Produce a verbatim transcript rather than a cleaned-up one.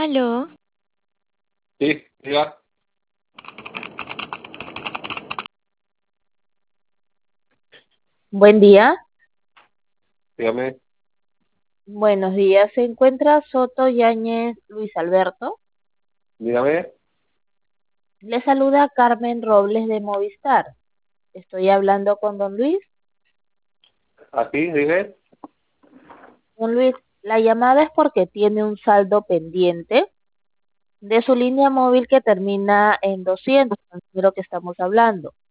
Aló, Sí, diga, Buen día. dígame. Buenos días. Se encuentra Soto Yáñez Luis Alberto. Dígame. Le saluda Carmen Robles de Movistar. Estoy hablando con don Luis. Aquí, dije. Don Luis, la llamada es porque tiene un saldo pendiente de su línea móvil que termina en doscientos, el número que estamos hablando.